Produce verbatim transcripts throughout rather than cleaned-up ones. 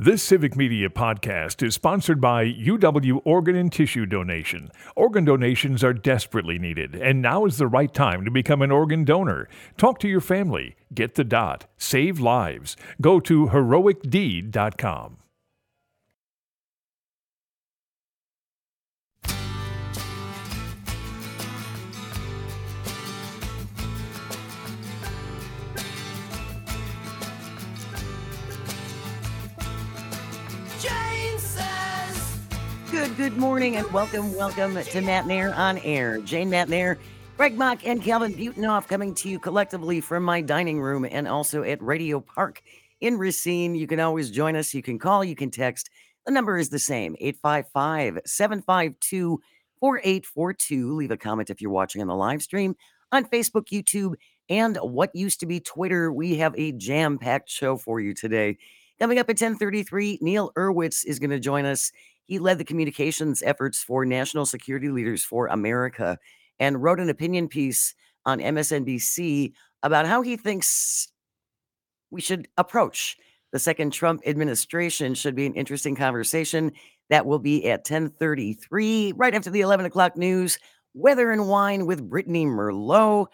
This Civic Media podcast is sponsored by U W Organ and Tissue Donation. Organ donations are desperately needed, and now is the right time to become an organ donor. Talk to your family. Get the dot. Save lives. Go to heroic deed dot com. Good, good morning and welcome, welcome to Matt Nair on Air. Jane Matt Nair, Greg Mock, and Calvin Butenoff coming to you collectively from my dining room and also at Radio Park in Racine. You can always join us. You can call, you can text. The number is the same, eight five five, seven five two, four eight four two. Leave a comment if you're watching on the live stream on Facebook, YouTube, and what used to be Twitter. We have a jam-packed show for you today. Coming up at ten thirty-three, Neil Urwitz is going to join us. He led the communications efforts for National Security Leaders for America and wrote an opinion piece on M S N B C about how he thinks we should approach the second Trump administration. Should be an interesting conversation. That will be at ten thirty-three, right after the eleven o'clock news. Weather and Wine with Brittany Merlot.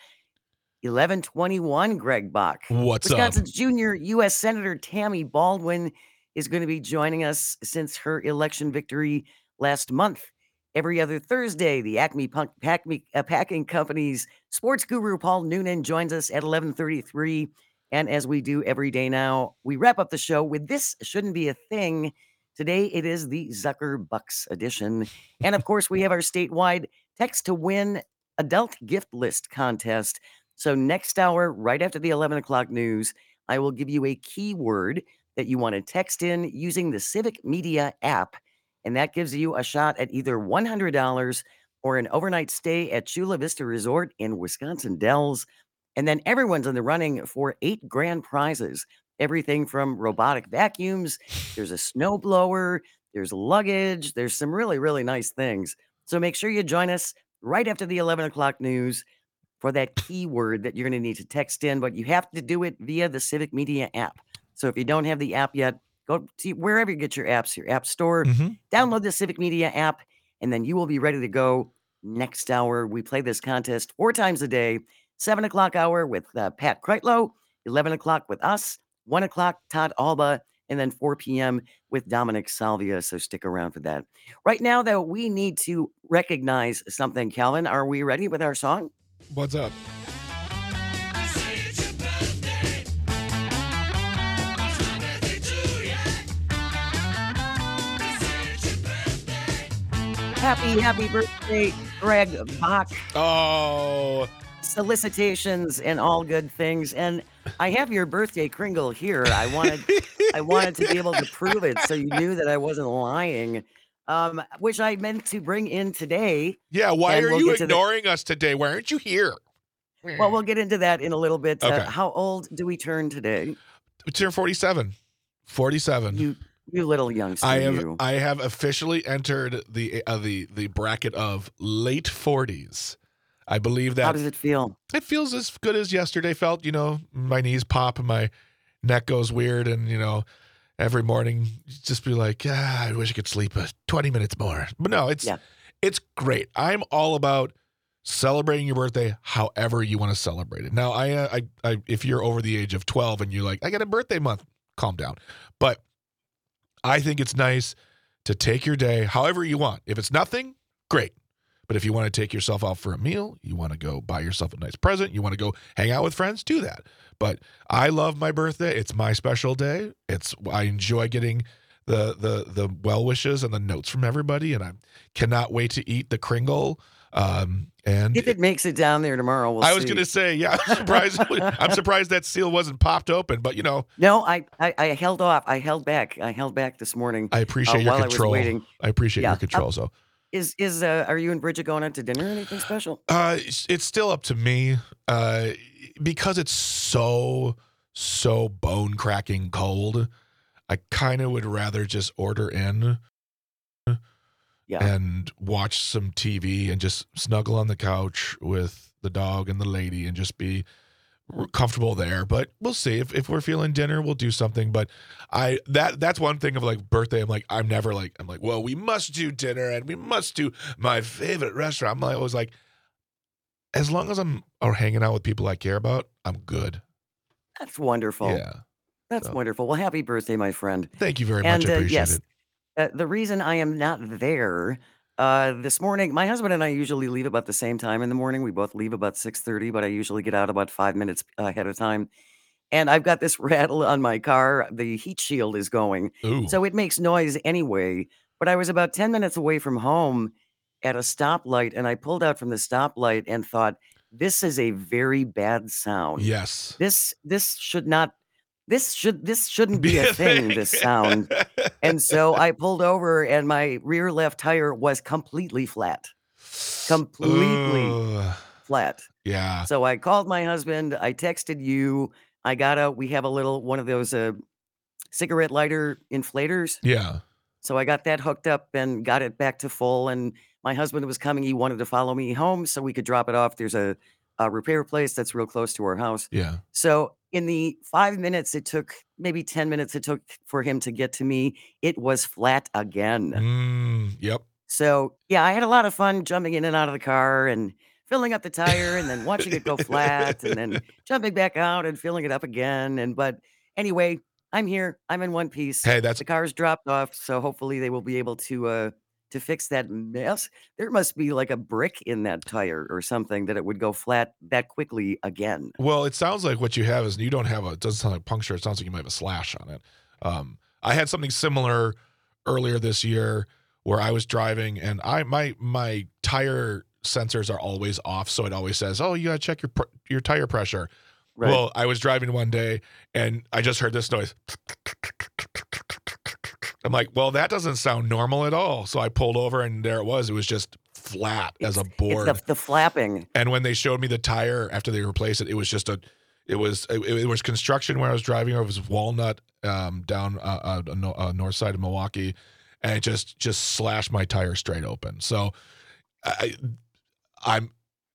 eleven twenty-one, Greg Bach. What's Wisconsin's up? junior U S Senator Tammy Baldwin is going to be joining us since her election victory last month. Every other Thursday, the Acme Punk Pack, uh, Packing Company's sports guru Paul Noonan joins us at eleven thirty-three. And as we do every day now, we wrap up the show with This Shouldn't Be a Thing. Today, it is the Zucker Bucks edition. And of course, we have our statewide text to win adult gift list contest. So next hour, right after the eleven o'clock news, I will give you a keyword that you want to text in using the Civic Media app. And that gives you a shot at either one hundred dollars or an overnight stay at Chula Vista Resort in Wisconsin Dells. And then everyone's in the running for eight grand prizes. Everything from robotic vacuums, there's a snowblower, there's luggage, there's some really, really nice things. So make sure you join us right after the eleven o'clock news for that keyword that you're going to need to text in, but you have to do it via the Civic Media app. So if you don't have the app yet, go see wherever you get your apps, your app store, Mm-hmm. download the Civic Media app, and then you will be ready to go next hour. We play this contest four times a day, seven o'clock hour with uh, Pat Kreitlow, eleven o'clock with us, one o'clock Todd Alba, and then four p.m. with Dominic Salvia. So stick around for that. Right now, though, we need to recognize something. Calvin, are we ready with our song? What's up? Happy, happy birthday, Greg Bach. Oh, Solicitations and all good things. And I have your birthday kringle here. I wanted I wanted to be able to prove it so you knew that I wasn't lying. Um, which I meant to bring in today. yeah. Why And are we'll you get to the- ignoring us today? Why aren't you here? Well, we'll get into that in a little bit. Okay. Uh, how old do we turn today? We turn forty-seven. forty-seven. You you little youngster. I have you. I have officially entered the uh, the the bracket of late forties. I believe How that does it feel? it feels as good as yesterday felt. You know, my knees pop and my neck goes weird, and you know, every morning just be like, ah, I wish I could sleep uh, twenty minutes more. But no, it's Yeah. it's great. I'm all about celebrating your birthday however you want to celebrate it. Now, I, uh, I, I, if you're over the age of twelve and you're like, I got a birthday month, calm down. But I think it's nice to take your day however you want. If it's nothing, great. But if you want to take yourself out for a meal, you want to go buy yourself a nice present, you want to go hang out with friends, do that. But I love my birthday. It's my special day. It's I enjoy getting the the the well wishes and the notes from everybody, and I cannot wait to eat the Kringle. Um, and If it makes it down there tomorrow, we'll I was see. going to say, yeah, I'm surprised. I'm surprised that seal wasn't popped open, but you know, No, I, I I held off. I held back. I held back this morning. I appreciate uh, your while I was control. waiting. I appreciate Yeah. your control. So, Is is uh, are you and Bridget going out to dinner or anything special? uh, it's, it's still up to me, uh, because it's so so bone cracking cold. I kind of would rather just order in Yeah. and watch some T V and just snuggle on the couch with the dog and the lady and just be we're comfortable there, but we'll see. If if we're feeling dinner, we'll do something. But I that that's one thing of like birthday. I'm like, I'm never like, I'm like, well, we must do dinner and we must do my favorite restaurant. I'm like, I was like, as long as I'm or hanging out with people I care about, I'm good. That's wonderful. Yeah. That's So wonderful. Well, happy birthday, my friend. thank you very much. And I uh, appreciate yes, it. uh, the reason I am not there uh, this morning, my husband and I usually leave about the same time in the morning. We both leave about six thirty, but I usually get out about five minutes ahead of time. And I've got this rattle on my car. The heat shield is going, Ooh. so it makes noise anyway. But I was about ten minutes away from home at a stoplight, and I pulled out from the stoplight and thought, this is a very bad sound. Yes. This this should not this should this shouldn't be Be a a thing, thing. this sound. And so I pulled over and my rear left tire was completely flat. Completely Ugh. flat. Yeah. So I called my husband, I texted you, I got out, we have a little one of those uh, cigarette lighter inflators. Yeah. So I got that hooked up and got it back to full. And my husband was coming. He wanted to follow me home so we could drop it off. There's a, a repair place that's real close to our house. Yeah. So in the five minutes it took, maybe ten minutes it took for him to get to me, it was flat again. Mm, yep. So yeah, I had a lot of fun jumping in and out of the car and filling up the tire and then watching it go flat and then jumping back out and filling it up again. And but anyway, I'm here. I'm in one piece. Hey, that's The car's dropped off, so hopefully they will be able to uh to fix that mess. There must be like a brick in that tire or something that it would go flat that quickly again. well, it sounds like what you have is you don't have a it doesn't sound like puncture. It sounds like you might have a slash on it. Um, I had something similar earlier this year where I was driving and I my my tire sensors are always off, so it always says, "Oh, you gotta check your pr- your tire pressure." Right. Well, I was driving one day and I just heard this noise. I'm like, well, that doesn't sound normal at all. So I pulled over and there it was. It was just flat as a It's board. the, the flapping. And when they showed me the tire after they replaced it, it was just a, it was it, it was construction where I was driving. It was Walnut um, down uh, uh, no, uh, north side of Milwaukee, and it just just slashed my tire straight open. So I, I'm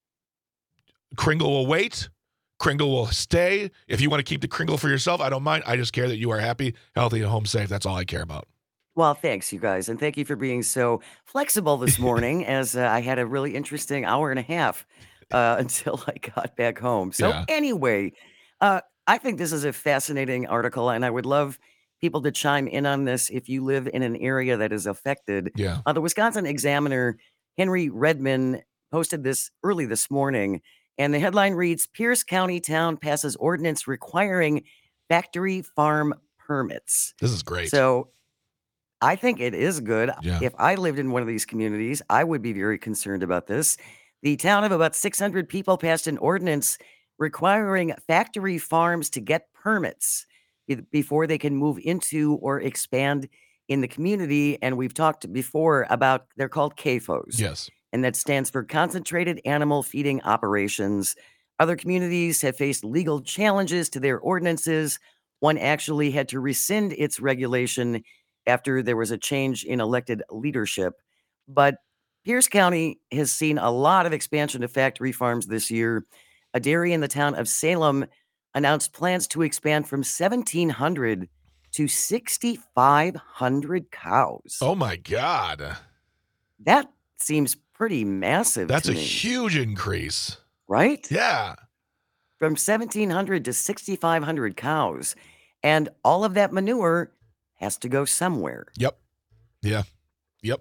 Kringle will wait. Kringle will stay. If you want to keep the Kringle for yourself, I don't mind. I just care that you are happy, healthy, and home safe. That's all I care about. Well, thanks, you guys, and thank you for being so flexible this morning. As uh, I had a really interesting hour and a half uh, until I got back home. So Yeah. anyway, uh, I think this is a fascinating article, and I would love people to chime in on this if you live in an area that is affected. Yeah. Uh, the Wisconsin Examiner, Henry Redman, posted this early this morning, and the headline reads: Pierce County town passes ordinance requiring factory farm permits. This is great. So I think it is good. Yeah. If I lived in one of these communities, I would be very concerned about this. The town of about six hundred people passed an ordinance requiring factory farms to get permits be- before they can move into or expand in the community. And we've talked before about, they're called C A F Os. Yes. And that stands for Concentrated Animal Feeding Operations. Other communities have faced legal challenges to their ordinances. One actually had to rescind its regulation after there was a change in elected leadership. But Pierce County has seen a lot of expansion of factory farms this year. A dairy in the town of Salem announced plans to expand from seventeen hundred to sixty-five hundred cows. Oh my God. That seems pretty massive That's to a me, huge increase. right? Yeah. From seventeen hundred to sixty-five hundred cows. And all of that manure has to go somewhere. Yep. Yeah. Yep.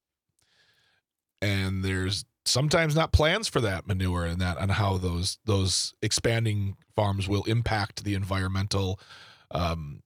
And there's sometimes not plans for that manure and that on how those those expanding farms will impact the environmental um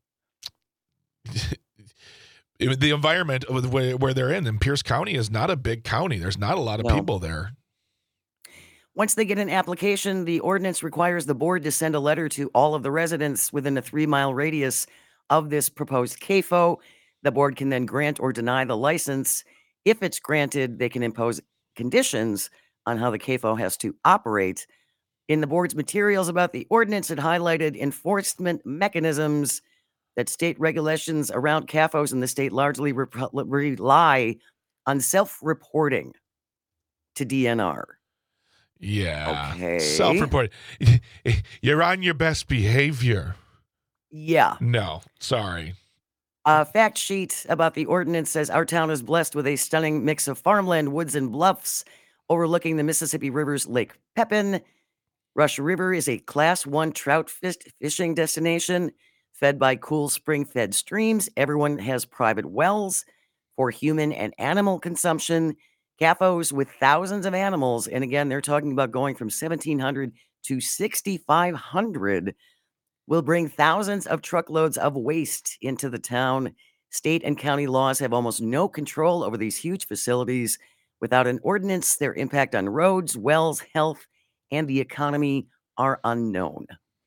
the environment where, where they're in. And Pierce County is not a big county. There's not a lot of No. people there. Once they get an application, the ordinance requires the board to send a letter to all of the residents within a three-mile radius of this proposed C A F O. The board can then grant or deny the license. If it's granted, they can impose conditions on how the C A F O has to operate. In the board's materials about the ordinance, it highlighted enforcement mechanisms that state regulations around C A F Os in the state largely rep- rely on self-reporting to D N R. Yeah. Okay. Self-reported. You're on your best behavior. Yeah. No, sorry. A fact sheet about the ordinance says our town is blessed with a stunning mix of farmland, woods, and bluffs overlooking the Mississippi River's Lake Pepin. Rush River is a class one trout fish- fishing destination fed by cool spring-fed streams. Everyone has private wells for human and animal consumption. C A F Os with thousands of animals. And again, they're talking about going from seventeen hundred to sixty-five hundred will bring thousands of truckloads of waste into the town. State and county laws have almost no control over these huge facilities. Without an ordinance, their impact on roads, wells, health, and the economy are unknown.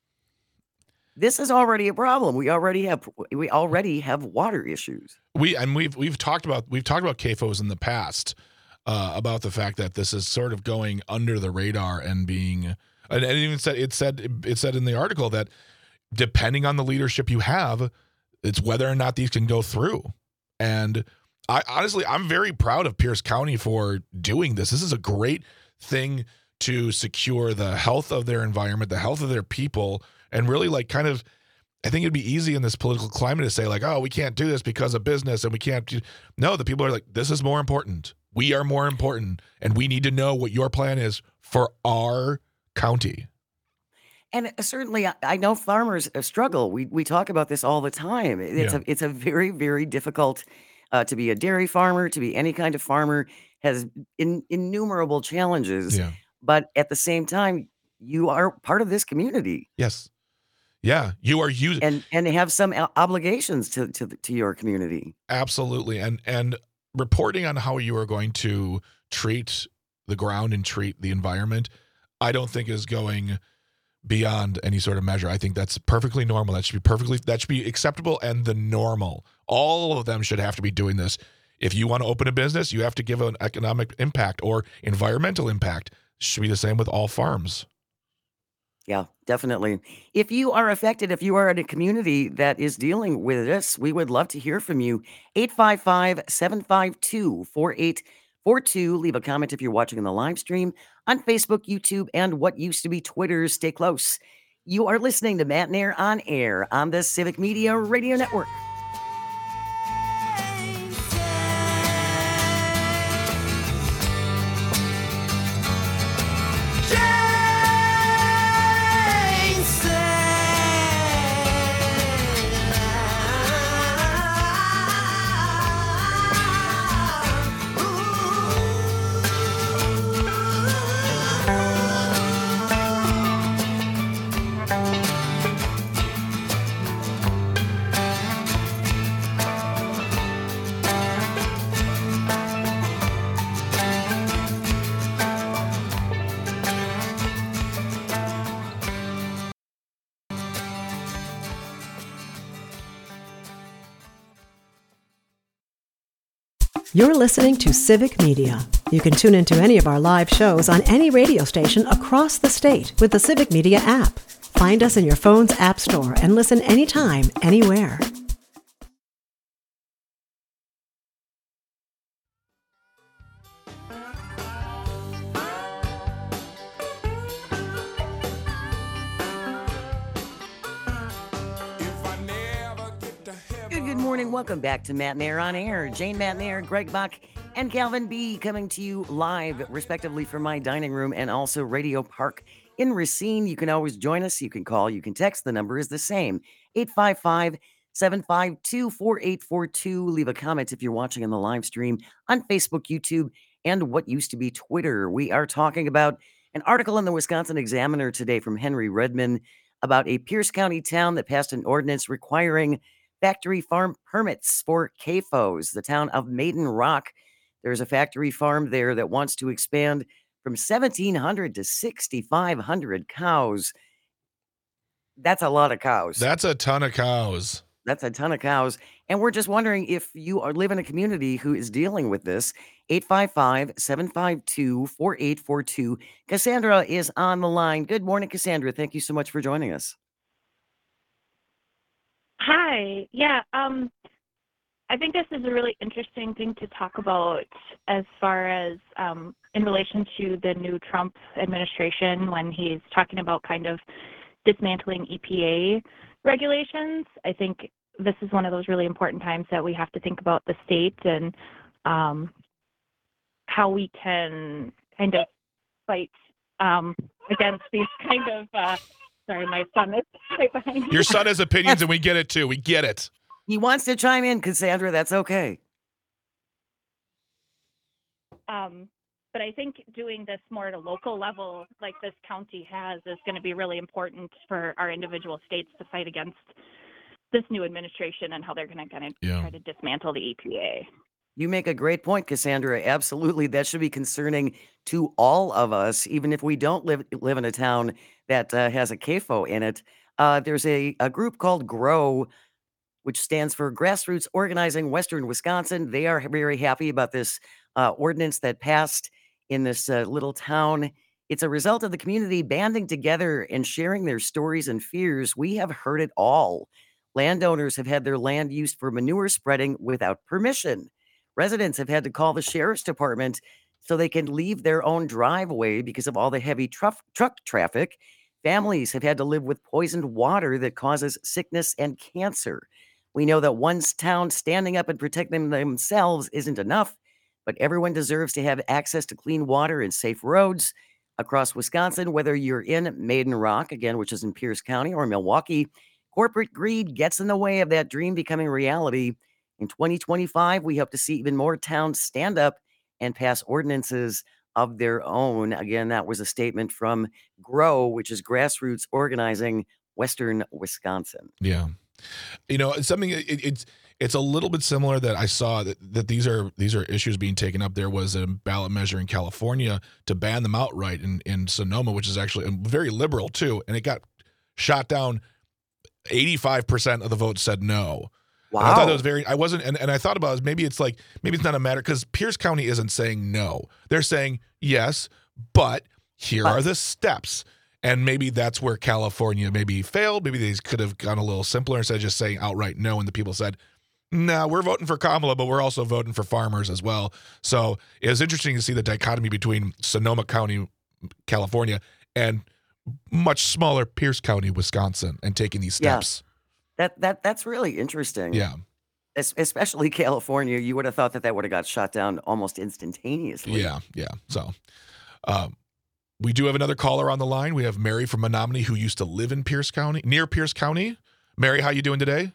This is already a problem. We already have we already have water issues. We and we've we've talked about we've talked about C A F Os in the past uh, about the fact that this is sort of going under the radar and being and it even said it said it said in the article that depending on the leadership you have, it's whether or not these can go through. And I honestly, I'm very proud of Pierce County for doing this. This is a great thing to secure the health of their environment, the health of their people, and really like kind of, I think it'd be easy in this political climate to say like, oh, we can't do this because of business and we can't do. No, the people are like, this is more important. We are more important. And we need to know what your plan is for our county. And uh, certainly, I I know farmers uh, struggle. We we talk about this all the time. It's Yeah. a it's a very very difficult uh, to be a dairy farmer, to be any kind of farmer has in, innumerable challenges. Yeah. But at the same time, you are part of this community Yes. Yeah. You are using. and and have some o- obligations to to the- to your community. Absolutely. And and reporting on how you are going to treat the ground and treat the environment, I don't think is going beyond any sort of measure. I think that's perfectly normal. That should be perfectly that should be acceptable and the normal. All of them should have to be doing this. If you want to open a business, you have to give an economic impact or environmental impact. Should be the same with all farms. Yeah, definitely. If you are affected, if you are in a community that is dealing with this, we would love to hear from you. eight five five, seven five two, four eight four two. Leave a comment if you're watching on the live stream on Facebook, YouTube, and what used to be Twitter. Stay close. You are listening to Matt Nair on air on the Civic Media Radio Network. You're listening to Civic Media. You can tune into any of our live shows on any radio station across the state with the Civic Media app. Find us in your phone's app store and listen anytime, anywhere. Good, good morning. Welcome back to Matt Nair on air. Jane Matt Nair, Greg Buck, and Calvin B. coming to you live, respectively, from my dining room and also Radio Park in Racine. You can always join us. You can call. You can text. The number is the same, eight five five, seven five two, four eight four two. Leave a comment if you're watching on the live stream on Facebook, YouTube, and what used to be Twitter. We are talking about an article in the Wisconsin Examiner today from Henry Redman about a Pierce County town that passed an ordinance requiring factory farm permits for C A F Os. The town of Maiden Rock, there's a factory farm there that wants to expand from seventeen hundred to sixty-five hundred cows. That's a lot of cows. That's a ton of cows. That's a ton of cows. And we're just wondering if you are live in a community who is dealing with this. eight five five, seven five two, four eight four two. Cassandra is on the line. Good morning, Cassandra. Thank you so much for joining us. Hi. Yeah, um, I think this is a really interesting thing to talk about as far as um, in relation to the new Trump administration when he's talking about kind of dismantling E P A regulations. I think this is one of those really important times that we have to think about the state and um, how we can kind of fight um, against these kind of, uh, sorry, my son is right behind me. Your son has opinions, and we get it, too. We get it. He wants to chime in, Cassandra. That's okay. Um, but I think doing this more at a local level, like this county has, is going to be really important for our individual states to fight against this new administration and how they're going to kind of Yeah. try to dismantle the E P A. You make a great point, Cassandra. Absolutely. That should be concerning to all of us, even if we don't live live in a town that uh, has a C A F O in it. Uh, there's a, a group called GROW, which stands for Grassroots Organizing Western Wisconsin. They are very happy about this uh, ordinance that passed in this uh, little town. It's a result of the community banding together and sharing their stories and fears. We have heard it all. Landowners have had their land used for manure spreading without permission. Residents have had to call the sheriff's department so they can leave their own driveway because of all the heavy truck truck traffic. Families have had to live with poisoned water that causes sickness and cancer. We know that one town standing up and protecting themselves isn't enough, but everyone deserves to have access to clean water and safe roads across Wisconsin, whether you're in Maiden Rock, again, which is in Pierce County, or Milwaukee. Corporate greed gets in the way of that dream becoming reality. In twenty twenty-five, we hope to see even more towns stand up and pass ordinances of their own. Again, that was a statement from GROW, which is Grassroots Organizing Western Wisconsin. Yeah. You know, it's something it, it's it's a little bit similar that I saw that, that these are these are issues being taken up. There was a ballot measure in California to ban them outright in, in Sonoma, which is actually very liberal too, and it got shot down. eighty-five percent of the vote said no. Wow. And I thought that was very, I wasn't, and, and I thought about it, maybe it's like, maybe it's not a matter, because Pierce County isn't saying no. They're saying yes, but here But- are the steps. And maybe that's where California maybe failed. Maybe they could have gone a little simpler instead of just saying outright no. And the people said, no, nah, we're voting for Kamala, but we're also voting for farmers as well. So it was interesting to see the dichotomy between Sonoma County, California, and much smaller Pierce County, Wisconsin, and taking these Yeah. steps. That that that's really interesting. Yeah. Es- especially California. You would have thought that that would have got shot down almost instantaneously. Yeah. Yeah. So um, we do have another caller on the line. We have Mary from Menominee who used to live in Pierce County, near Pierce County. Mary, how you doing today?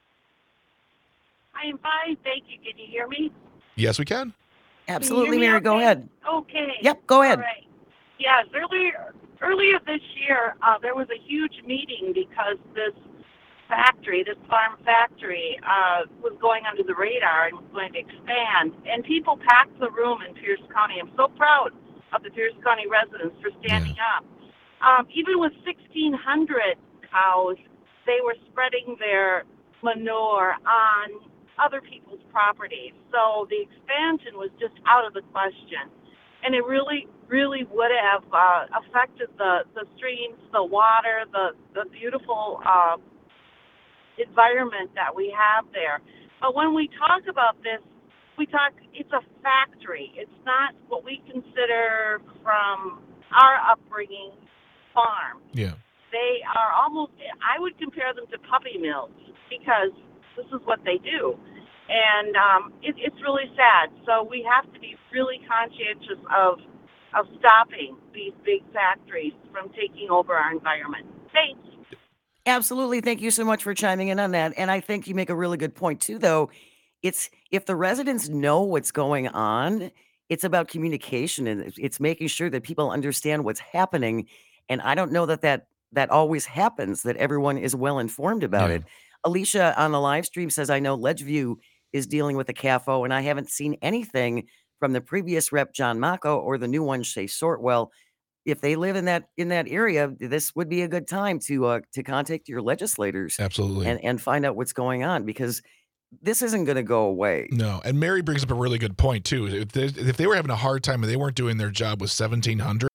I am fine, thank you. Can you hear me? Yes, we can. Absolutely, Can you hear Mary. me Go okay? ahead. Okay. Yep, go ahead. All right. Yes, earlier earlier this year, uh, there was a huge meeting because this factory, this farm factory, uh, was going under the radar and was going to expand. And people packed the room in Pierce County. I'm so proud of the Pierce County residents for standing up. Um, even with sixteen hundred cows, they were spreading their manure on other people's properties. So the expansion was just out of the question. And it really, really would have uh, affected the, the streams, the water, the, the beautiful uh, environment that we have there. But when we talk about this, we talk, it's a factory. It's not what we consider from our upbringing farm. Yeah. They are almost, I would compare them to puppy mills because this is what they do. And um, it, it's really sad. So we have to be really conscientious of of stopping these big factories from taking over our environment. Thanks. Absolutely. Thank you so much for chiming in on that. And I think you make a really good point too, though. It's if the residents know what's going on, it's about communication and it's- it's making sure that people understand what's happening. And I don't know that that, that always happens, that everyone is well informed about Yeah. it. Alicia on the live stream says, I know Ledgeview is dealing with the C A F O, and I haven't seen anything from the previous rep, John Mako, or the new one, Shay Sortwell. If they live in that in that area, this would be a good time to uh, to contact your legislators Absolutely. and, and find out what's going on, because this isn't going to go away. No, and Mary brings up a really good point too. If they, if they were having a hard time and they weren't doing their job with seventeen hundred,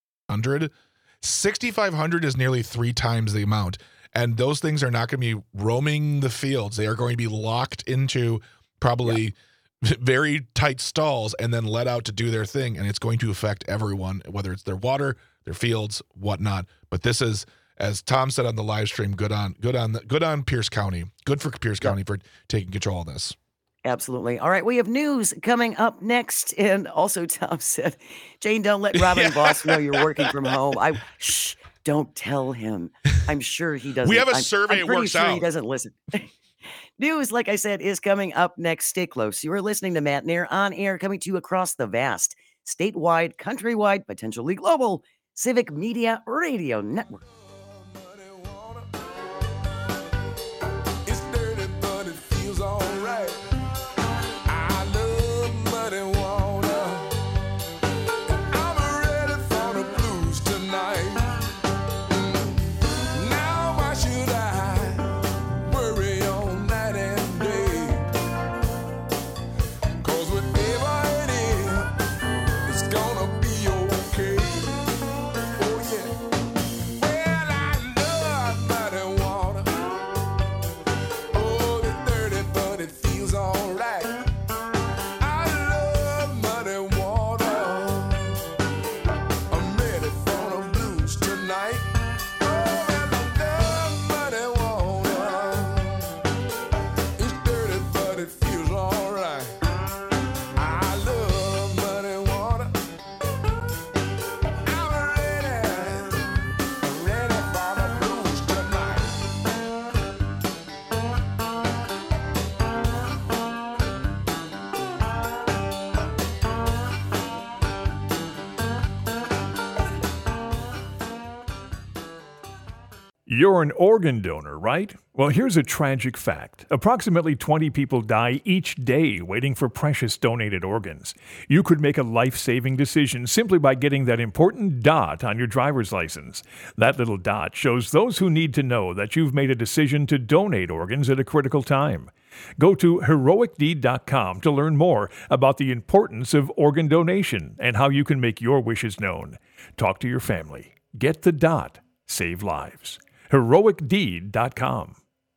sixty-five hundred is nearly three times the amount. And those things are not going to be roaming the fields. They are going to be locked into probably very tight stalls and then let out to do their thing, and it's going to affect everyone, whether it's their water, their fields, whatnot. But this is, as Tom said on the live stream, good on good on the, good on Pierce County. Good for Pierce County for taking control of this. Absolutely. All right, we have news coming up next. And also, Tom said, Jane, don't let Robin Yeah. Boss know you're working from home. I shh, don't tell him. I'm sure he doesn't. We have a I'm- survey, I'm it pretty works sure he out. doesn't listen. News, like I said, is coming up next. Stay close. You are listening to Matt Nair on air, coming to you across the vast, statewide, countrywide, potentially global Civic Media Radio Network. It's dirty, but it feels alright. I love muddy water. I'm ready for the blues tonight. Now why should I worry all night and day? 'Cause whatever it is, it's gonna be okay. Oh yeah. Well, I love muddy water. Oh, it's dirty, but it feels alright. I love muddy water. I'm ready for the blues tonight. Oh, and I love muddy water. It's dirty, but it feels alright. I love muddy water. I'm ready, I'm ready for the blues tonight. You're an organ donor, right? Well, here's a tragic fact. Approximately twenty people die each day waiting for precious donated organs. You could make a life-saving decision simply by getting that important dot on your driver's license. That little dot shows those who need to know that you've made a decision to donate organs at a critical time. Go to heroic deed dot com to learn more about the importance of organ donation and how you can make your wishes known. Talk to your family. Get the dot. Save lives. heroic deed dot com.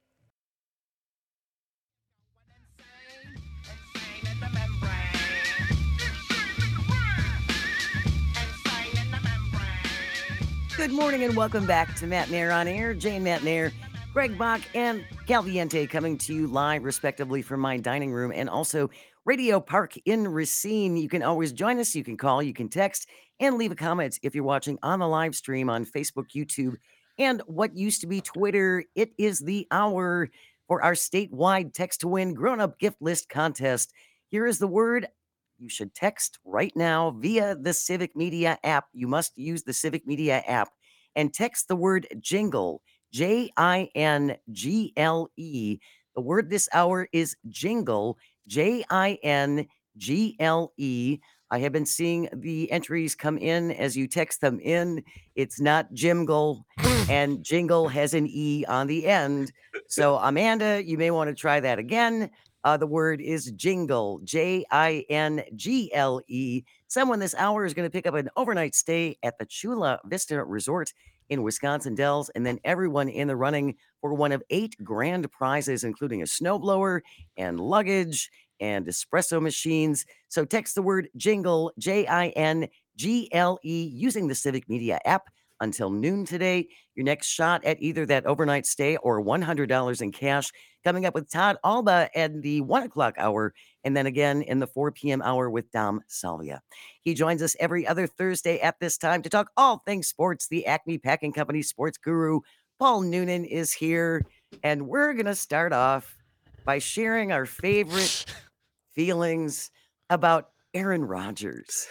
Good morning and welcome back to Matt Nair on air. Jane Matt Nair, Greg Bach, and Calviente coming to you live, respectively, from my dining room and also Radio Park in Racine. You can always join us. You can call, you can text, and leave a comment if you're watching on the live stream on Facebook, YouTube, and what used to be Twitter. It is the hour for our statewide text to win grown-up gift list contest. Here is the word you should text right now via the Civic Media app. You must use the Civic Media app and text the word jingle, J I N G L E. The word this hour is jingle, J I N G L E. I have been seeing the entries come in as you text them in. It's not Jimgle, and jingle has an E on the end. So, Amanda, you may want to try that again. Uh, the word is jingle, J I N G L E. Someone this hour is going to pick up an overnight stay at the Chula Vista Resort in Wisconsin Dells, and then everyone in the running for one of eight grand prizes, including a snowblower and luggage and espresso machines. So text the word jingle, J I N G L E, using the Civic Media app until noon today. Your next shot at either that overnight stay or one hundred dollars in cash coming up with Todd Alba at the one o'clock hour, and then again in the four p.m. hour with Dom Salvia. He joins us every other Thursday at this time to talk all things sports. The Acme Packing Company sports guru, Paul Noonan, is here, and we're going to start off by sharing our favorite feelings about Aaron Rodgers.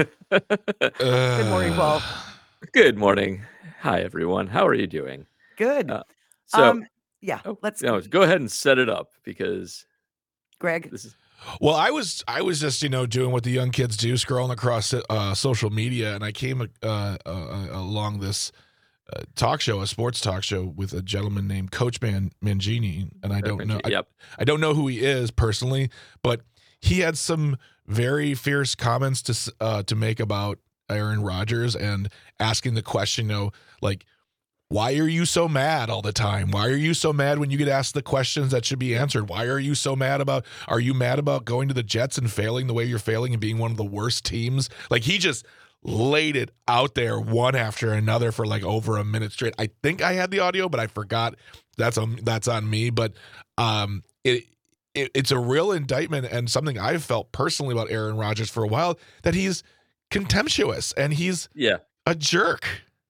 Good morning, Paul. Good morning. Hi, everyone. How are you doing? Good. Uh, so, um, yeah, oh, let's no, go ahead and set it up because Greg. this is Well, I was I was just you know doing what the young kids do, scrolling across uh, social media, and I came uh, uh, along this uh, talk show, a sports talk show, with a gentleman named Coach Man Mangini, and I don't know, I, Yep. I don't know who he is personally, but he had some very fierce comments to s- uh, to make about Aaron Rodgers and asking the question, you know, like, Why are you so mad all the time? Why are you so mad when you get asked the questions that should be answered? Why are you so mad about, are you mad about going to the Jets and failing the way you're failing and being one of the worst teams? Like, he just laid it out there one after another for like over a minute straight. I think I had the audio, but I forgot. That's on, that's on me. But um, it, it it's a real indictment and something I've felt personally about Aaron Rodgers for a while, that he's contemptuous and he's Yeah. a jerk.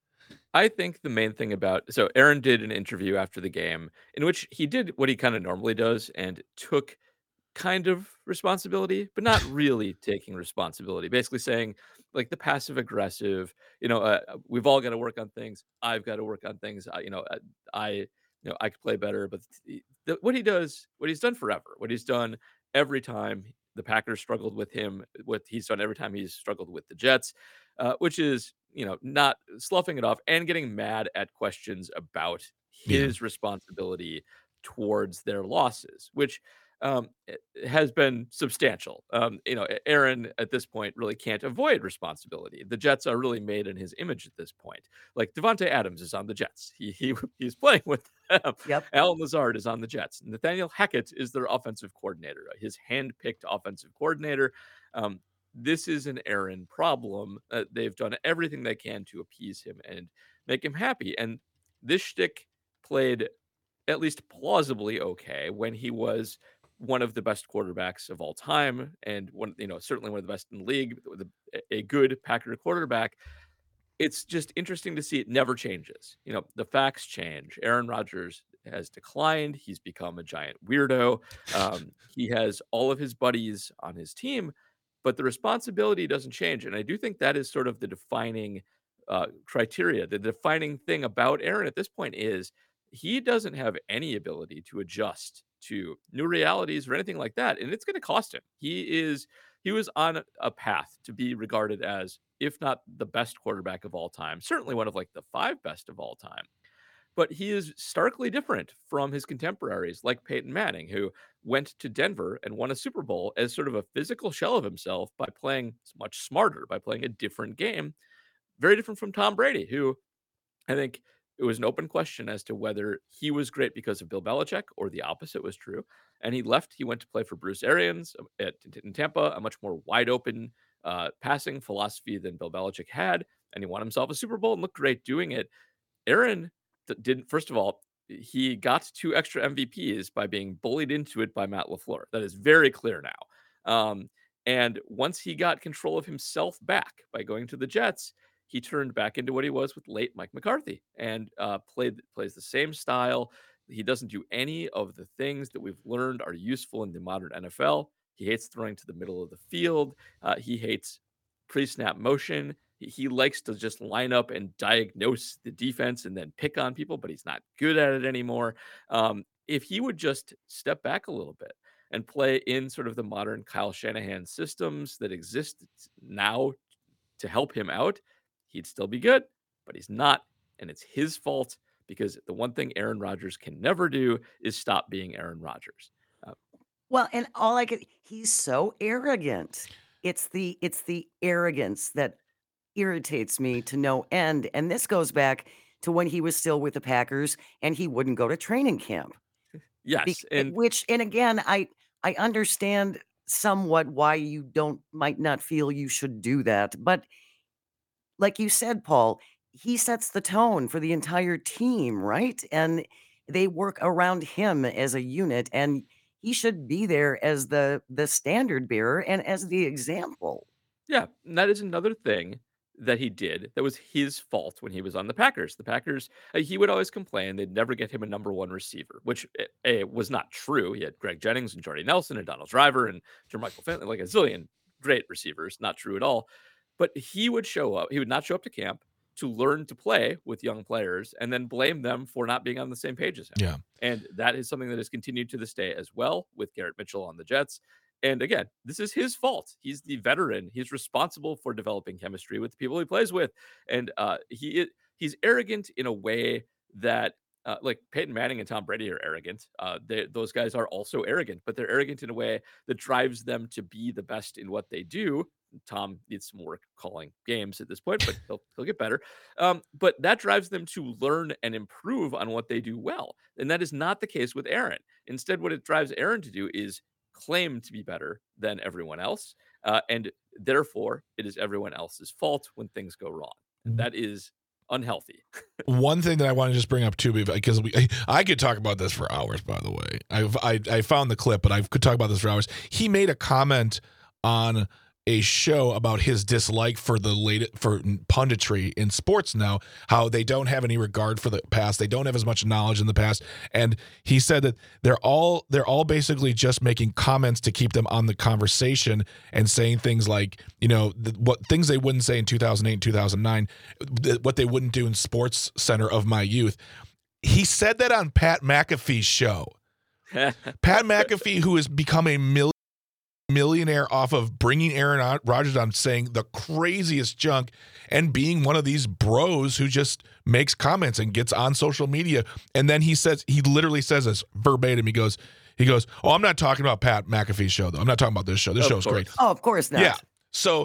I think the main thing about so Aaron did an interview after the game in which he did what he kind of normally does and took kind of responsibility, but not really taking responsibility. Basically saying like the passive aggressive, you know, uh, uh, we've all got to work on things. I've got to work on things. I, you know, uh, I, you know, I could play better. But the, the, what he does, what he's done forever, what he's done every time the Packers struggled with him, what he's done every time he's struggled with the Jets, uh, which is, you know, not sloughing it off and getting mad at questions about Yeah. his responsibility towards their losses, which um, it- it has been substantial. Um, you know, A- Aaron at this point really can't avoid responsibility. The Jets are really made in his image at this point. Like Devontae Adams is on the Jets. He, he he's playing with them. Yep. Alan Lazard is on the Jets. Nathaniel Hackett is their offensive coordinator, his hand-picked offensive coordinator. Um, this is an Aaron problem. Uh, they've done everything they can to appease him and make him happy. And this shtick played at least plausibly okay when he was one of the best quarterbacks of all time and one, you know, certainly one of the best in the league, with a, a good Packer quarterback. It's just interesting to see it never changes. You know, the facts change. Aaron Rodgers has declined. He's become a giant weirdo. Um, he has all of his buddies on his team, but the responsibility doesn't change. And I do think that is sort of the defining uh, criteria. The defining thing about Aaron at this point is he doesn't have any ability to adjust to new realities or anything like that. And it's going to cost him. He is he was on a path to be regarded as, if not the best quarterback of all time, certainly one of like the five best of all time. But he is starkly different from his contemporaries, like Peyton Manning, who went to Denver and won a Super Bowl as sort of a physical shell of himself by playing much smarter, by playing a different game. Very different from Tom Brady, who I think it was an open question as to whether he was great because of Bill Belichick or the opposite was true. And he left. He went to play for Bruce Arians um, at, in Tampa, a much more wide open uh, passing philosophy than Bill Belichick had. And he won himself a Super Bowl and looked great doing it. Aaron d- didn't, first of all, he got two extra M V Ps by being bullied into it by Matt LaFleur. That is very clear now. Um, and once he got control of himself back by going to the Jets, he turned back into what he was with late Mike McCarthy and uh, played plays the same style. He doesn't do any of the things that we've learned are useful in the modern N F L. He hates throwing to the middle of the field. Uh, he hates pre-snap motion. He, he likes to just line up and diagnose the defense and then pick on people, but he's not good at it anymore. Um, if he would just step back a little bit and play in sort of the modern Kyle Shanahan systems that exist now to help him out, he'd still be good, but he's not. And it's his fault because the one thing Aaron Rodgers can never do is stop being Aaron Rodgers. Uh, Well, and all I could he's so arrogant. It's the it's the arrogance that irritates me to no end. And this goes back to when he was still with the Packers and he wouldn't go to training camp. yes. Bec- And which and again, I I understand somewhat why you don't might not feel you should do that. But like you said, Paul, he sets the tone for the entire team, right? And they work around him as a unit, and he should be there as the the standard bearer and as the example. yeah, and that is another thing that he did that was his fault when he was on the Packers. The Packers, uh, he would always complain they'd never get him a number one receiver, which uh, A, was not true. He had Greg Jennings and Jordy Nelson and Donald Driver and Jermichael Finley, like a zillion great receivers. Not true at all. But he would show up. He would not show up to camp to learn to play with young players and then blame them for not being on the same page as him. Yeah. And that is something that has continued to this day as well with Garrett Mitchell on the Jets. And again, this is his fault. He's the veteran. He's responsible for developing chemistry with the people he plays with. And uh, he he's arrogant in a way that uh, like Peyton Manning and Tom Brady are arrogant. Uh, they, those guys are also arrogant, but they're arrogant in a way that drives them to be the best in what they do, Tom needs some work calling games at this point, but he'll he'll get better. Um, but that drives them to learn and improve on what they do well, and that is not the case with Aaron. Instead, what it drives Aaron to do is claim to be better than everyone else, uh, and therefore it is everyone else's fault when things go wrong. And that is unhealthy. One thing that I want to just bring up too, because we, I could talk about this for hours. By the way, I've I, I found the clip, but I could talk about this for hours. He made a comment on a show about his dislike for the late for punditry in sports now, how they don't have any regard for the past, they don't have as much knowledge in the past, and he said that they're all they're all basically just making comments to keep them on the conversation and saying things like, you know, the, what things they wouldn't say in two thousand eight and two thousand nine, what they wouldn't do in Sports Center of my youth. He said that on Pat McAfee's show. Pat McAfee, who has become a million millionaire off of bringing Aaron Rodgers on, saying the craziest junk and being one of these bros who just makes comments and gets on social media. And then he says, he literally says this verbatim. He goes, he goes, oh, I'm not talking about Pat McAfee's show, though. I'm not talking about this show. This Of show's course. great. Oh, of course not. Yeah. So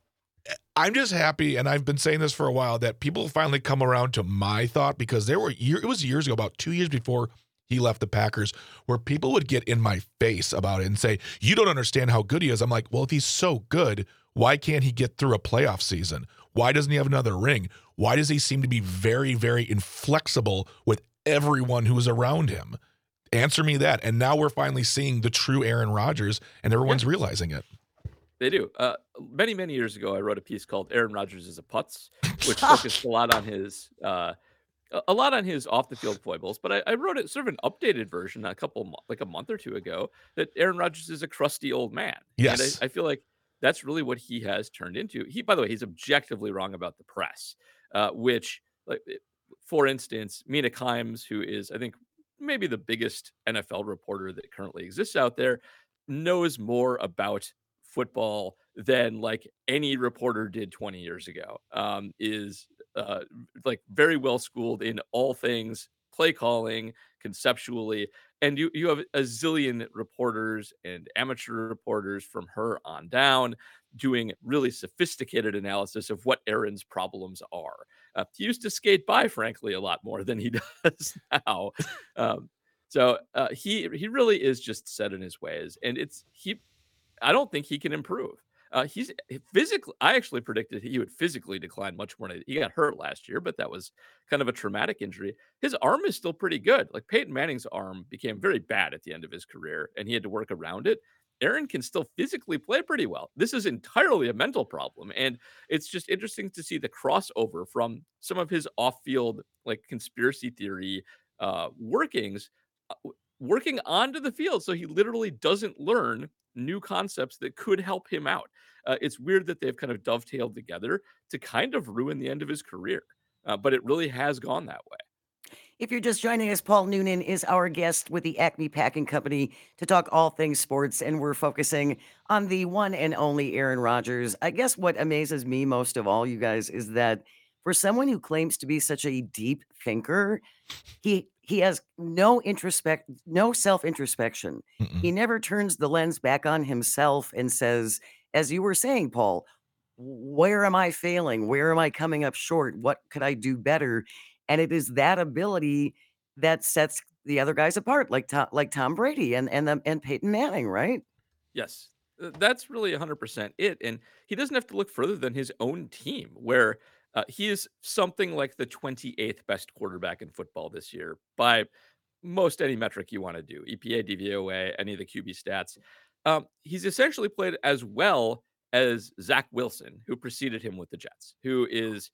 I'm just happy, and I've been saying this for a while, that people finally come around to my thought, because there were year, it was years ago, about two years before he left the Packers, where people would get in my face about it and say, you don't understand how good he is. I'm like, well, if he's so good, why can't he get through a playoff season? Why doesn't he have another ring? Why does he seem to be very, very inflexible with everyone who is around him? Answer me that. And now we're finally seeing the true Aaron Rodgers, and everyone's Yeah. realizing it. They do. Uh, many, many years ago, I wrote a piece called Aaron Rodgers is a Putz, which focused a lot on his uh, a a lot on his off the field foibles. But I, I wrote it sort of an updated version a couple mo- like a month or two ago, that Aaron Rodgers is a crusty old man. Yes. And I, I feel like that's really what he has turned into. He, by the way, he's objectively wrong about the press, uh, which, like, it- for instance, Mina Kimes, who is, I think, maybe the biggest N F L reporter that currently exists out there, knows more about football than like any reporter did twenty years ago. Um, is uh, like very well schooled in all things play calling conceptually, and you you have a zillion reporters and amateur reporters from her on down doing really sophisticated analysis of what Aaron's problems are. Uh, he used to skate by, frankly, a lot more than he does now. Um, so uh, he he really is just set in his ways, and it's he. I don't think he can improve. Uh, he's physically. I actually predicted he would physically decline much more. He got hurt last year, but that was kind of a traumatic injury. His arm is still pretty good. Like Peyton Manning's arm became very bad at the end of his career, and he had to work around it. Aaron can still physically play pretty well. This is entirely a mental problem, and it's just interesting to see the crossover from some of his off-field, like, conspiracy theory uh, workings, uh, w- working onto the field. So he literally doesn't learn new concepts that could help him out. Uh, it's weird that they've kind of dovetailed together to kind of ruin the end of his career, uh, but it really has gone that way. If you're just joining us, Paul Noonan is our guest with the Acme Packing Company to talk all things sports, and we're focusing on the one and only Aaron Rodgers. I guess what amazes me most of all, you guys, is that for someone who claims to be such a deep thinker, he he has no introspect, no self-introspection. Mm-mm. He never turns the lens back on himself and says, as you were saying, Paul, where am I failing? Where am I coming up short? What could I do better? And it is that ability that sets the other guys apart, like Tom, like Tom Brady and and um, and Peyton Manning, right? Yes, th- that's really one hundred percent it. And he doesn't have to look further than his own team, where uh, he is something like the twenty-eighth best quarterback in football this year by most any metric you want to do, E P A, D V O A, any of the Q B stats. Um, he's essentially played as well as Zach Wilson, who preceded him with the Jets, who is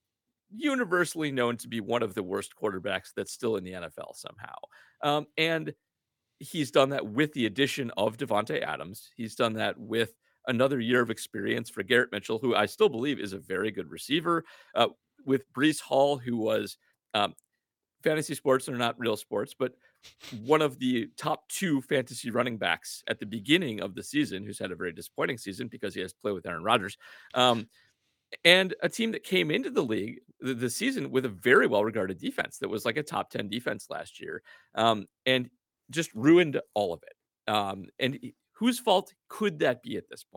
universally known to be one of the worst quarterbacks that's still in the N F L somehow. Um, and he's done that with the addition of Devontae Adams. He's done that with another year of experience for Garrett Mitchell, who I still believe is a very good receiver, uh, with Brees Hall, who was um, fantasy sports are not real sports, but one of the top two fantasy running backs at the beginning of the season, who's had a very disappointing season because he has to play with Aaron Rodgers. Um, and a team that came into the league, the, the season, with a very well-regarded defense that was like a top ten defense last year, um, and just ruined all of it. Um, and he- whose fault could that be at this point?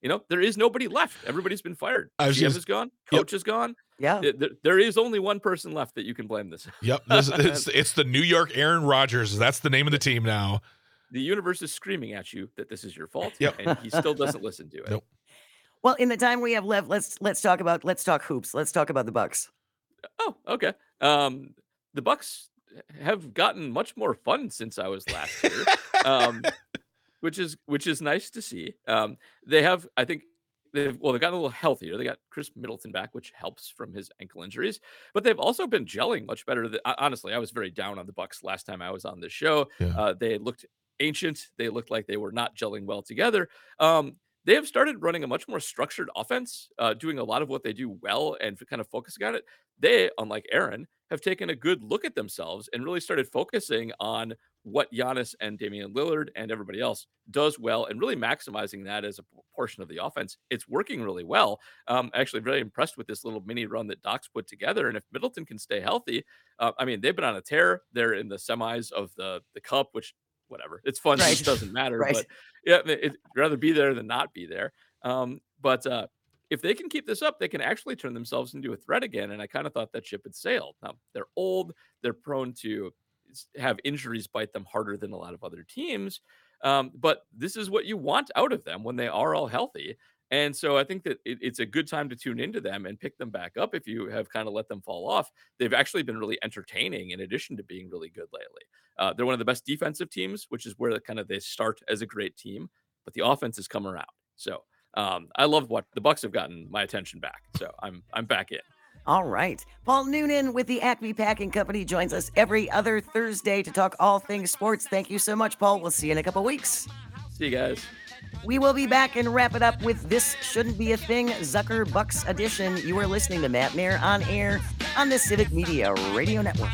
you know, there is nobody left. Everybody's been fired. I was G M just- is gone. Yep. Coach is gone. Yeah. Th- th- There is only one person left that you can blame this. Yep. This, it's, it's the New York Aaron Rodgers. That's the name of the team now. The universe is screaming at you that this is your fault, Yep. and he still doesn't listen to it. Nope. Well, in the time we have left, let's let's talk about let's talk hoops. Let's talk about the Bucks. Oh, okay. Um, the Bucks have gotten much more fun since I was last here, um, which is which is nice to see. Um, they have, I think, they've well, they've gotten a little healthier. They got Chris Middleton back, which helps from his ankle injuries. But they've also been gelling much better. Than, honestly, I was very down on the Bucks last time I was on this show. Yeah. Uh, they looked ancient. They looked like they were not gelling well together. Um, they have started running a much more structured offense, uh, doing a lot of what they do well and kind of focusing on it. They, unlike Aaron, have taken a good look at themselves and really started focusing on what Giannis and Damian Lillard and everybody else does well and really maximizing that as a portion of the offense. It's working really well. Um, actually, very impressed with this little mini run that Doc's put together. And if Middleton can stay healthy, uh, I mean, they've been on a tear. They're in the semis of the, the Cup, which whatever. It's fun. Right. It doesn't matter. Right. But yeah, it, it'd rather be there than not be there. Um, but uh, if they can keep this up, they can actually turn themselves into a threat again. And I kind of thought that ship had sailed. Now, they're old. They're prone to have injuries bite them harder than a lot of other teams. Um, but this is what you want out of them when they are all healthy. And so I think that it, it's a good time to tune into them and pick them back up if you have kind of let them fall off. They've actually been really entertaining in addition to being really good lately. Uh, they're one of the best defensive teams, which is where the, kind of they start as a great team, but the offense has come around. So um, I love what the Bucks have gotten my attention back. So I'm I'm back in. All right. Paul Noonan with the Acme Packing Company joins us every other Thursday to talk all things sports. Thank you so much, Paul. We'll see you in a couple weeks. See you guys. We will be back and wrap it up with This Shouldn't Be a Thing, Zucker Bucks edition. You are listening to Matt Mayer on air on the Civic Media Radio Network.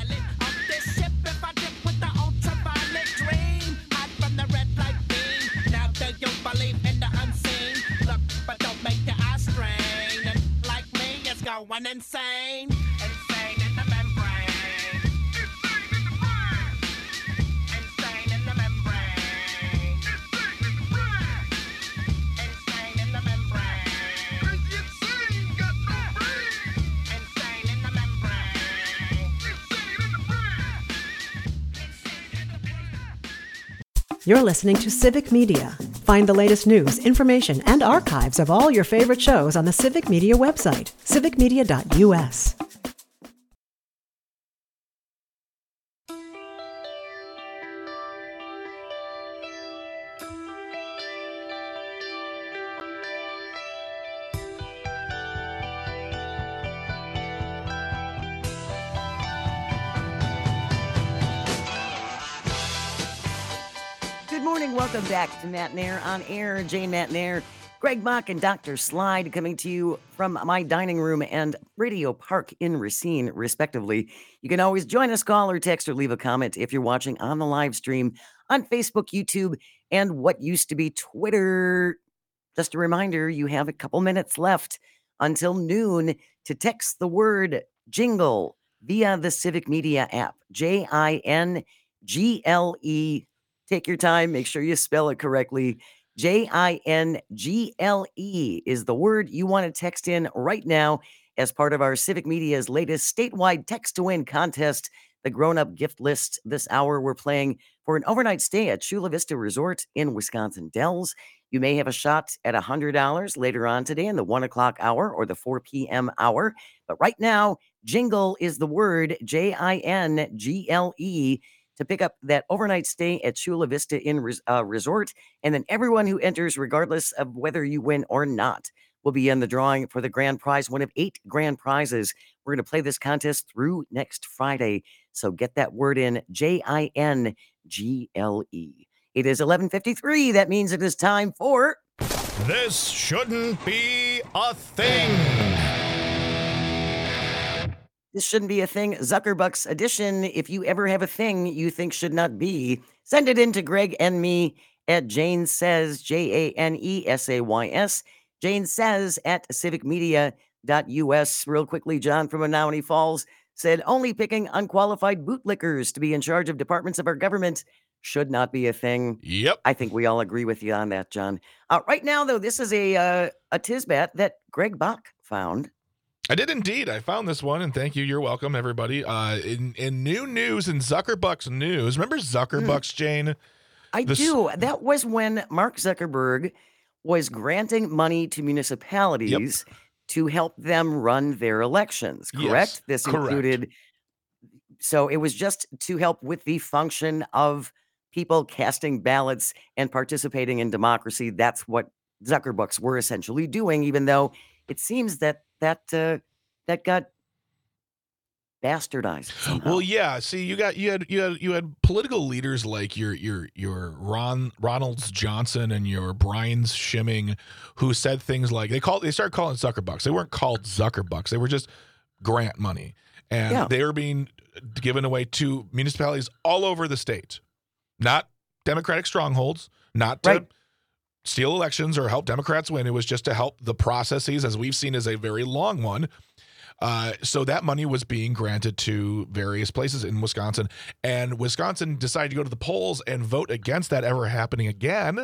Going insane, insane in the membrane, insane in the mind, insane in the membrane, insane in the membrane, crazy insane, got no brain, insane in the membrane, insane in the brain, insane in the brain. You're listening to Civic Media. Find the latest news, information, and archives of all your favorite shows on the Civic Media website, civic media dot u s. Good morning. Welcome back to Matt Nair on air. Jane Matt Nair, Greg Mock, and Doctor Slide coming to you from my dining room and Radio Park in Racine, respectively. You can always join us, call or text or leave a comment if you're watching on the live stream on Facebook, YouTube, and what used to be Twitter. Just a reminder, you have a couple minutes left until noon to text the word jingle via the Civic Media app, J I N G L E. Take your time. Make sure you spell it correctly. J I N G L E is the word you want to text in right now as part of our Civic Media's latest statewide text to win contest, the grown-up gift list. This hour, we're playing for an overnight stay at Chula Vista Resort in Wisconsin Dells. You may have a shot at one hundred dollars later on today in the one o'clock hour or the four p.m. hour. But right now, jingle is the word, J I N G L E, to pick up that overnight stay at Chula Vista Inn uh, Resort. And then everyone who enters, regardless of whether you win or not, will be in the drawing for the grand prize, one of eight grand prizes. We're going to play this contest through next Friday. So get that word in, J I N G L E. It is eleven fifty-three. That means it is time for... This shouldn't be a thing. This shouldn't be a thing, Zuckerbucks edition. If you ever have a thing you think should not be, send it in to Greg and me at Jane Says, J A N E S A Y S, Jane Says at civic media dot u s. Real quickly, John from Menominee Falls said, only picking unqualified bootlickers to be in charge of departments of our government. should not be a thing. Yep. I think we all agree with you on that, John. Uh, right now, though, this is a uh, a Tisbat that Greg Bach found. I did indeed. I found this one, and thank you. You're welcome, everybody. Uh, in, in new news, in Zuckerbucks news, remember Zuckerbucks, Jane? I The s- do. That was when Mark Zuckerberg was granting money to municipalities to help them run their elections, correct? Yes, this correct. included, so it was just to help with the function of people casting ballots and participating in democracy. That's what Zuckerbucks were essentially doing, even though it seems that that uh, that got bastardized somehow. Well, yeah. See, you got you had you had you had political leaders like your your your Ron Ronalds Johnson and your Brian's Schimming, who said things like they called they started calling Zuckerbucks. They weren't called Zuckerbucks. They were just grant money, and Yeah. they were being given away to municipalities all over the state, not Democratic strongholds, not to Right. steal elections or help Democrats win. It was just to help the processes, as we've seen, is a very long one. Uh, so that money was being granted to various places in Wisconsin, and Wisconsin decided to go to the polls and vote against that ever happening again.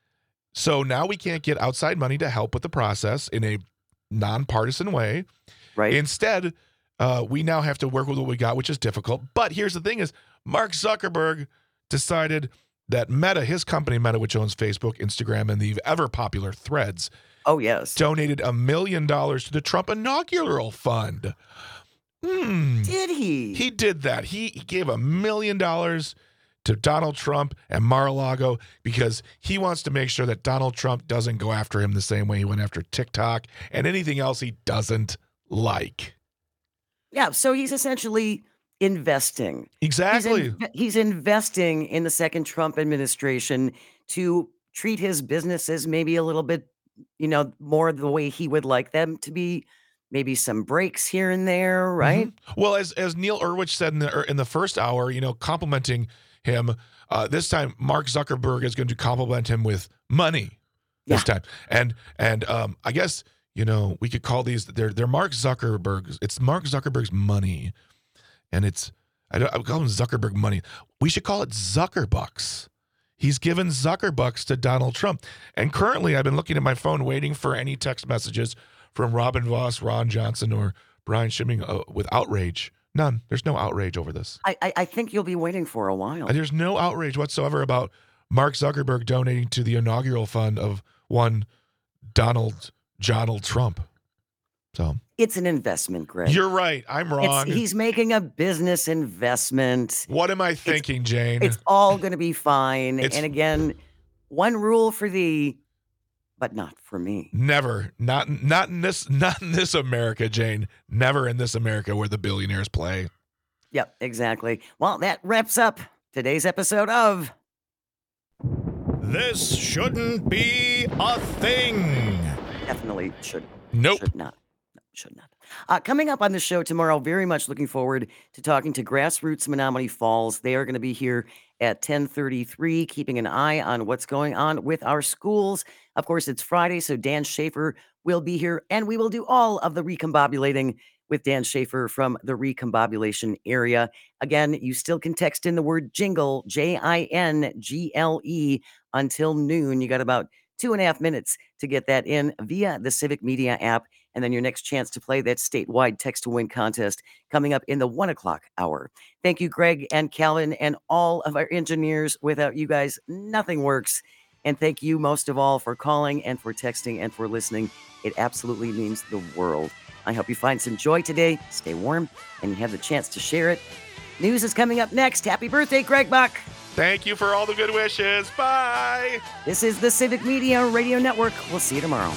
So now we can't get outside money to help with the process in a nonpartisan way. Right. Instead, uh, we now have to work with what we got, which is difficult. But here's the thing is Mark Zuckerberg decided that Meta, his company Meta, which owns Facebook, Instagram, and the ever popular Threads, oh, yes. donated a million dollars to the Trump inaugural fund. Hmm. Did he? He did that. He, he gave a million dollars to Donald Trump and Mar-a-Lago because he wants to make sure that Donald Trump doesn't go after him the same way he went after TikTok and anything else he doesn't like. Yeah, so he's essentially investing. Exactly. He's, in- he's investing in the second Trump administration to treat his businesses maybe a little bit, you know, more the way he would like them to be. Maybe some breaks here and there, right? Mhm. Well, as as Neil Erwich said in the er, in the first hour, you know, complimenting him. Uh, this time, Mark Zuckerberg is going to compliment him with money. This Yeah. time, and and um, I guess you know we could call these they're they're Mark Zuckerberg's. It's Mark Zuckerberg's money, and it's I don't I would call him Zuckerberg money. We should call it Zuckerbucks. He's given Zuckerbucks to Donald Trump, and currently I've been looking at my phone waiting for any text messages from Robin Voss, Ron Johnson, or Brian Schimming uh, with outrage. None. There's no outrage over this. I, I I think you'll be waiting for a while. And there's no outrage whatsoever about Mark Zuckerberg donating to the inaugural fund of one Donald Donald Trump. So It's an investment, Greg. you're right. I'm It's- wrong. he's making a business investment. What am I thinking, Jane? It's all going to be fine. It's- And again, one rule for thee, but not for me. Never. Not not in this not in this America, Jane. Never in this America where the billionaires play. Yep, exactly. Well, that wraps up today's episode of This shouldn't be a thing. Definitely Should Nope. Should not. No, should not. Uh, coming up on the show tomorrow, very much looking forward to talking to Grassroots Menominee Falls. They are going to be here at ten thirty-three, keeping an eye on what's going on with our schools. Of course, it's Friday, so Dan Schaefer will be here, and we will do all of the recombobulating with Dan Schaefer from the recombobulation area. Again, you still can text in the word jingle, J I N G L E, until noon. You got about two and a half minutes to get that in via the Civic Media app. And then your next chance to play that statewide text to win contest coming up in the one o'clock hour. Thank you, Greg and Calvin, and all of our engineers. Without you guys, nothing works. And thank you most of all for calling and for texting and for listening. It absolutely means the world. I hope you find some joy today. Stay warm and you have the chance to share it. News is coming up next. Happy birthday, Greg Buck. Thank you for all the good wishes. Bye. This is the Civic Media Radio Network. We'll see you tomorrow.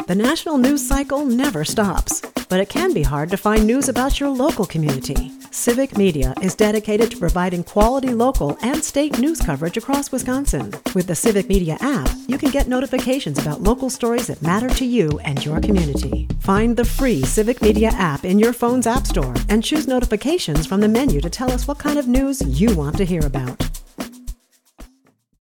The national news cycle never stops, but it can be hard to find news about your local community. Civic Media is dedicated to providing quality local and state news coverage across Wisconsin. With the Civic Media app, you can get notifications about local stories that matter to you and your community. Find the free Civic Media app in your phone's app store and choose notifications from the menu to tell us what kind of news you want to hear about.